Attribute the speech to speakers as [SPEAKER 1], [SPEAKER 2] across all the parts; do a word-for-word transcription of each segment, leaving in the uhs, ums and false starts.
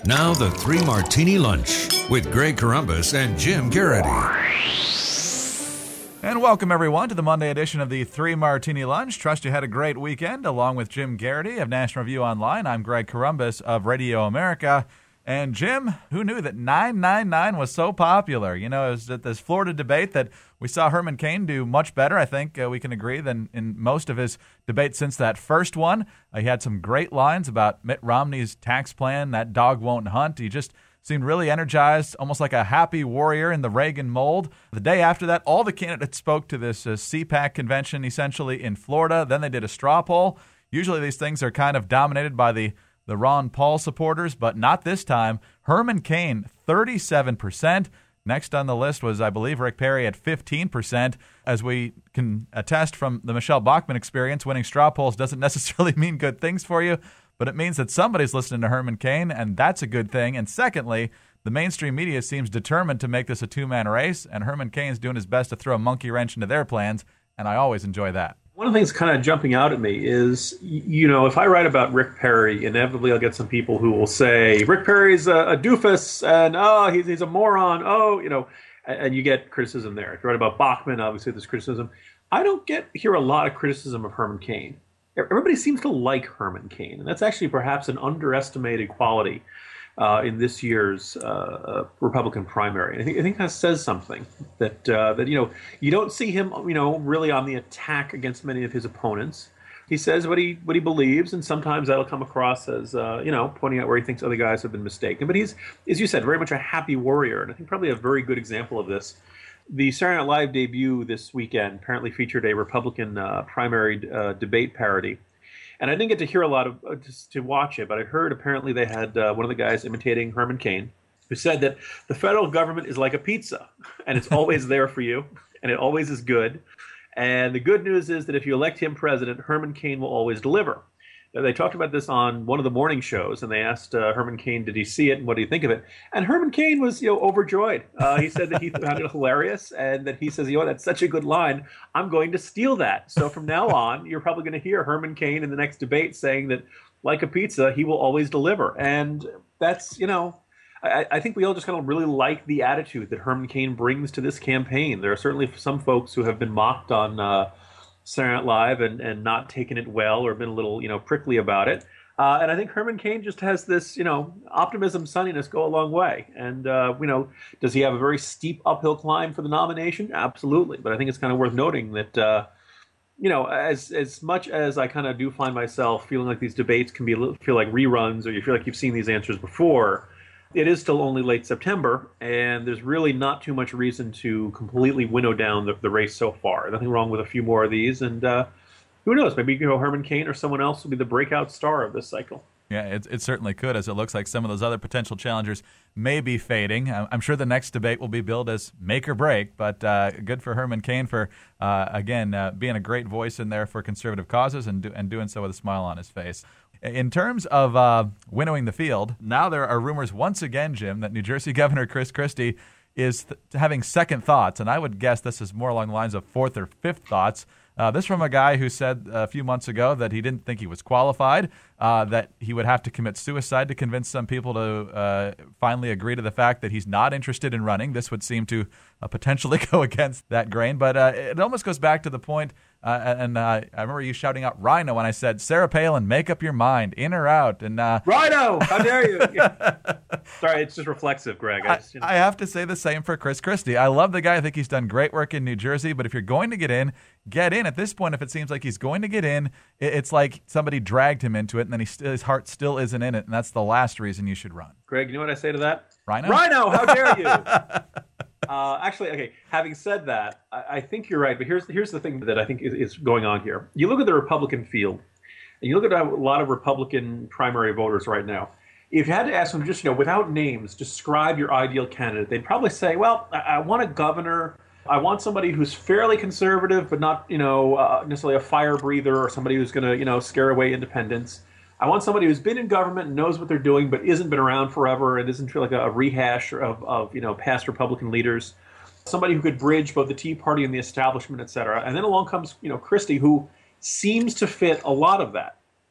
[SPEAKER 1] Now the Three Martini Lunch with Greg Corombos and Jim Garrity.
[SPEAKER 2] And welcome, everyone, to the Monday edition of the Three Martini Lunch. Trust you had a great weekend, along with Jim Garrity of National Review Online. I'm Greg Corombos of Radio America. And Jim, who knew that nine nine nine was so popular? You know, it was at this Florida debate that we saw Herman Cain do much better, I think uh, we can agree, than in most of his debates since that first one. Uh, he had some great lines about Mitt Romney's tax plan, that dog won't hunt. He just seemed really energized, almost like a happy warrior in the Reagan mold. The day after that, all the candidates spoke to this uh, C PAC convention, essentially, in Florida. Then they did a straw poll. Usually these things are kind of dominated by the the Ron Paul supporters, but not this time. Herman Cain, thirty-seven percent. Next on the list was, I believe, Rick Perry at fifteen percent. As we can attest from the Michelle Bachmann experience, winning straw polls doesn't necessarily mean good things for you, but it means that somebody's listening to Herman Cain, and that's a good thing. And secondly, the mainstream media seems determined to make this a two-man race, and Herman Cain's doing his best to throw a monkey wrench into their plans, and I always enjoy that.
[SPEAKER 3] One of the things kind of jumping out at me is, you know, if I write about Rick Perry, inevitably I'll get some people who will say, Rick Perry's a, a doofus, and, oh, he's, he's a moron, oh, you know, and, and you get criticism there. If you write about Bachmann, obviously there's criticism. I don't get hear a lot of criticism of Herman Cain. Everybody seems to like Herman Cain, and that's actually perhaps an underestimated quality Uh, in this year's uh, Republican primary. I think I think that says something that uh, that you know you don't see him you know really on the attack against many of his opponents. He says what he what he believes, and sometimes that'll come across as uh, you know pointing out where he thinks other guys have been mistaken. But he's, as you said, very much a happy warrior, and I think probably a very good example of this. The Saturday Night Live debut this weekend apparently featured a Republican uh, primary uh, debate parody. And I didn't get to hear a lot of uh, just to watch it, but I heard apparently they had uh, one of the guys imitating Herman Cain, who said that the federal government is like a pizza, and it's always there for you, and it always is good. And the good news is that if you elect him president, Herman Cain will always deliver. Now, they talked about this on one of the morning shows, and they asked uh, Herman Cain, did he see it, and what do you think of it? And Herman Cain was, you know, overjoyed. Uh, he said that he found it hilarious, and that he says, you know, that's such a good line. I'm going to steal that. So from now on, you're probably going to hear Herman Cain in the next debate saying that, like a pizza, he will always deliver. And that's, you know, I, I think we all just kind of really like the attitude that Herman Cain brings to this campaign. There are certainly some folks who have been mocked on uh, Saturday Night Live and, and not taken it well or been a little, you know, prickly about it. Uh, and I think Herman Cain just has this, you know, optimism, sunniness go a long way. And, uh, you know, does he have a very steep uphill climb for the nomination? Absolutely. But I think it's kind of worth noting that, uh, you know, as as much as I kind of do find myself feeling like these debates can be a little, feel like reruns, or you feel like you've seen these answers before, it is still only late September, and there's really not too much reason to completely winnow down the, the race so far. Nothing wrong with a few more of these, and uh, who knows? Maybe you know Herman Cain or someone else will be the breakout star of this cycle.
[SPEAKER 2] Yeah, it, it certainly could, as it looks like some of those other potential challengers may be fading. I'm sure the next debate will be billed as make or break, but uh, good for Herman Cain for, uh, again, uh, being a great voice in there for conservative causes and, do, and doing so with a smile on his face. In terms of uh, winnowing the field, now there are rumors once again, Jim, that New Jersey Governor Chris Christie is th- having second thoughts, and I would guess this is more along the lines of fourth or fifth thoughts. Uh, this from a guy who said a few months ago that he didn't think he was qualified, uh, that he would have to commit suicide to convince some people to uh, finally agree to the fact that he's not interested in running. This would seem to uh, potentially go against that grain, but uh, it almost goes back to the point, uh, and uh, I remember you shouting out Rhino when I said, Sarah Palin, make up your mind, in or out. And uh,
[SPEAKER 3] Rhino, how dare you? Sorry, it's just reflexive, Greg. I, just,
[SPEAKER 2] you know. I have to say the same for Chris Christie. I love the guy. I think he's done great work in New Jersey, but if you're going to get in, get in. At this point, if it seems like he's going to get in, it's like somebody dragged him into it, and then he st- his heart still isn't in it, and that's the last reason you should run.
[SPEAKER 3] Greg, you know what I say to that?
[SPEAKER 2] Rhino?
[SPEAKER 3] Rhino, how dare you? uh, actually, okay, having said that, I, I think you're right, but here's here's the thing that I think is, is going on here. You look at the Republican field, and you look at a lot of Republican primary voters right now. If you had to ask them just, you know, without names, describe your ideal candidate, they'd probably say, well, I, I want a governor. I want somebody who's fairly conservative, but not, you know, uh, necessarily a fire breather or somebody who's going to, you know, scare away independents. I want somebody who's been in government and knows what they're doing, but isn't been around forever and isn't like a, a rehash of, of, you know, past Republican leaders. Somebody who could bridge both the Tea Party and the establishment, et cetera. And then along comes, you know, Christie, who seems to fit a lot of that.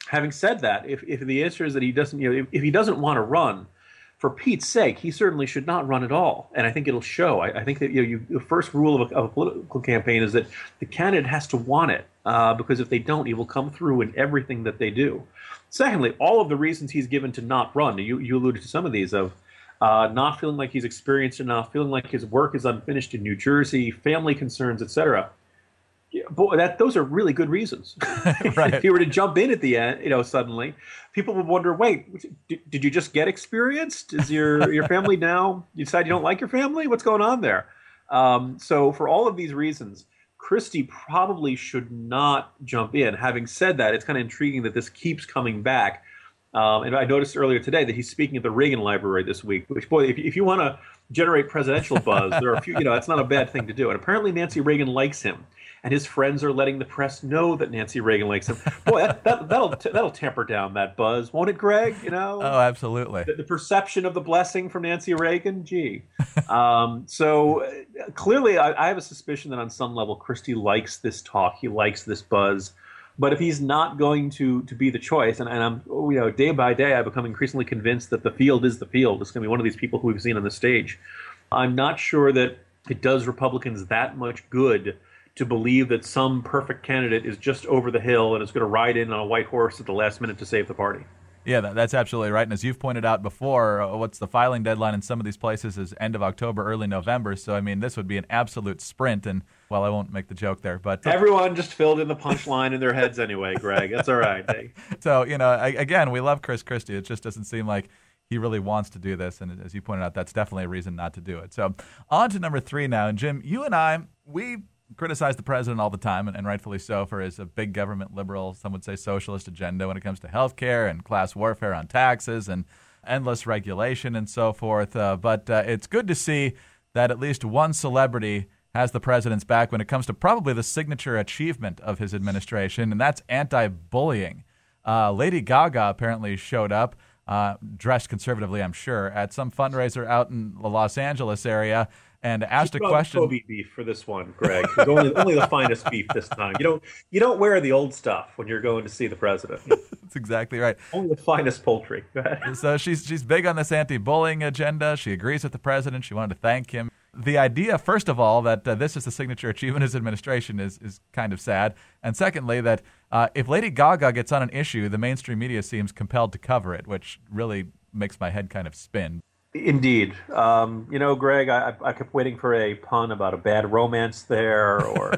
[SPEAKER 3] Having said that, if, if the answer is that he doesn't, you know, if, if he doesn't want to run, for Pete's sake, he certainly should not run at all. And I think it'll show. I, I think that you know, you, the first rule of a, of a political campaign is that the candidate has to want it, uh, because if they don't, he will come through in everything that they do. Secondly, all of the reasons he's given to not run, you, you alluded to some of these, of uh, not feeling like he's experienced enough, feeling like his work is unfinished in New Jersey, family concerns, et cetera. Yeah, boy, that those are really good reasons.
[SPEAKER 2] Right.
[SPEAKER 3] If he were to jump in at the end, you know, suddenly, people would wonder, wait, did, did you just get experienced? Is your your family now, you decide you don't like your family? What's going on there? Um, so for all of these reasons, Christie probably should not jump in. Having said that, it's kind of intriguing that this keeps coming back. Um, and I noticed earlier today that he's speaking at the Reagan Library this week, which, boy, if, if you want to generate presidential buzz, there are a few, you know, it's not a bad thing to do. And apparently Nancy Reagan likes him. And his friends are letting the press know that Nancy Reagan likes him. Boy, that, that, that'll that'll temper down that buzz, won't it, Greg? You know?
[SPEAKER 2] Oh, absolutely.
[SPEAKER 3] The, the perception of the blessing from Nancy Reagan, gee. Um, so uh, clearly, I, I have a suspicion that on some level, Christie likes this talk. He likes this buzz. But if he's not going to to be the choice, and, and I'm you know day by day, I become increasingly convinced that the field is the field. It's going to be one of these people who we've seen on the stage. I'm not sure that it does Republicans that much good to believe that some perfect candidate is just over the hill and is going to ride in on a white horse at the last minute to save the party.
[SPEAKER 2] Yeah, that, that's absolutely right. And as you've pointed out before, uh, what's the filing deadline in some of these places is end of October, early November. So, I mean, this would be an absolute sprint. And, well, I won't make the joke there. But
[SPEAKER 3] everyone just filled in the punchline in their heads anyway, Greg. That's all right. Hey.
[SPEAKER 2] So, you know, I, again, we love Chris Christie. It just doesn't seem like he really wants to do this. And as you pointed out, that's definitely a reason not to do it. So on to number three now. And, Jim, you and I, we criticize the president all the time, and, and rightfully so, for his a big government liberal, some would say socialist agenda when it comes to health care and class warfare on taxes and endless regulation and so forth. Uh, but uh, it's good to see that at least one celebrity has the president's back when it comes to probably the signature achievement of his administration, and that's anti-bullying. Uh, Lady Gaga apparently showed up, uh, dressed conservatively, I'm sure, at some fundraiser out in the Los Angeles area, and asked a question.
[SPEAKER 3] Kobe beef for this one, Greg. It's only, only the finest beef this time. You don't you don't wear the old stuff when you're going to see the president.
[SPEAKER 2] That's exactly right.
[SPEAKER 3] Only the finest poultry. Go ahead.
[SPEAKER 2] So she's she's big on this anti-bullying agenda. She agrees with the president. She wanted to thank him. The idea, first of all, that uh, this is the signature achievement of his administration is is kind of sad. And secondly, that uh, if Lady Gaga gets on an issue, the mainstream media seems compelled to cover it, which really makes my head kind of spin.
[SPEAKER 3] Indeed. Um, you know, Greg, I, I kept waiting for a pun about a bad romance there, or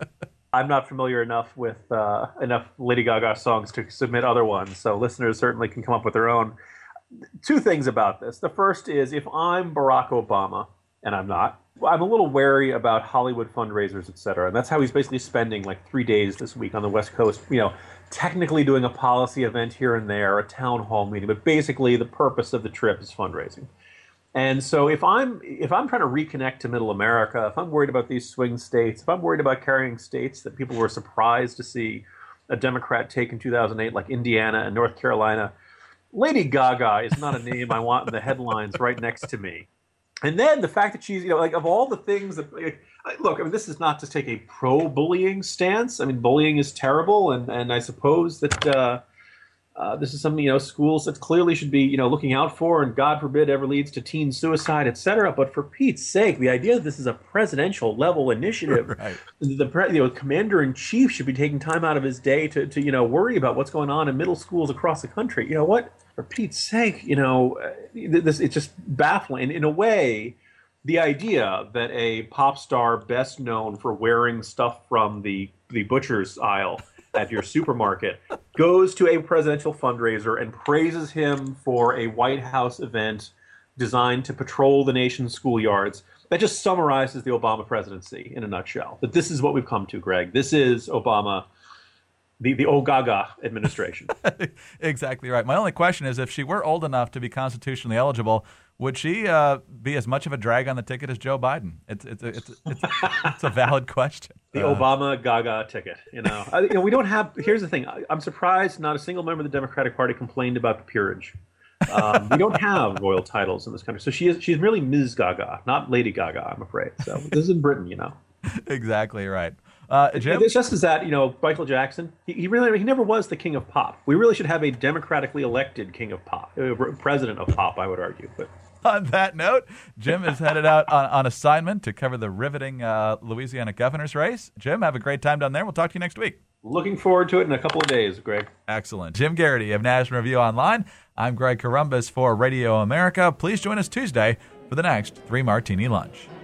[SPEAKER 3] I'm not familiar enough with uh, enough Lady Gaga songs to submit other ones, so listeners certainly can come up with their own. Two things about this. The first is, if I'm Barack Obama, and I'm not, I'm a little wary about Hollywood fundraisers, et cetera. And that's how he's basically spending like three days this week on the West Coast, you know, technically doing a policy event here and there, a town hall meeting, but basically the purpose of the trip is fundraising. And so if I'm if I'm trying to reconnect to Middle America, if I'm worried about these swing states, if I'm worried about carrying states that people were surprised to see a Democrat take in two thousand eight, like Indiana and North Carolina, Lady Gaga is not a name I want in the headlines right next to me. And then the fact that she's, you know, like, of all the things that, like, look, I mean, this is not to take a pro-bullying stance. I mean, bullying is terrible, and, and I suppose that uh, uh, this is something, you know, schools that clearly should be, you know, looking out for, and God forbid ever leads to teen suicide, et cetera. But for Pete's sake, the idea that this is a presidential level initiative,
[SPEAKER 2] right.
[SPEAKER 3] the you know, commander-in-chief should be taking time out of his day to, to, you know, worry about what's going on in middle schools across the country. You know what? For Pete's sake, you know, this it's just baffling. In a way, the idea that a pop star best known for wearing stuff from the, the butcher's aisle at your supermarket goes to a presidential fundraiser and praises him for a White House event designed to patrol the nation's schoolyards, that just summarizes the Obama presidency in a nutshell. That this is what we've come to, Greg. This is Obama. The the old Gaga administration.
[SPEAKER 2] Exactly right. My only question is, if she were old enough to be constitutionally eligible, would she uh, be as much of a drag on the ticket as Joe Biden? It's it's a, it's, a, it's, a, it's a valid question.
[SPEAKER 3] The
[SPEAKER 2] uh,
[SPEAKER 3] Obama Gaga ticket. You know, I, you know, we don't have. Here's the thing. I, I'm surprised not a single member of the Democratic Party complained about the peerage. Um, we don't have royal titles in this country, so she is she's merely Miz Gaga, not Lady Gaga. I'm afraid. So this is in Britain, you know.
[SPEAKER 2] Exactly right. Uh, Jim?
[SPEAKER 3] It's just as that, you know, Michael Jackson, he, he really, he never was the king of pop. We really should have a democratically elected king of pop, uh, president of pop, I would argue. But
[SPEAKER 2] on that note, Jim is headed out on, on assignment to cover the riveting uh, Louisiana governor's race. Jim, have a great time down there. We'll talk to you next week.
[SPEAKER 3] Looking forward to it in a couple of days, Greg.
[SPEAKER 2] Excellent. Jim Garrity of National Review Online. I'm Greg Corombos for Radio America. Please join us Tuesday for the next Three Martini Lunch.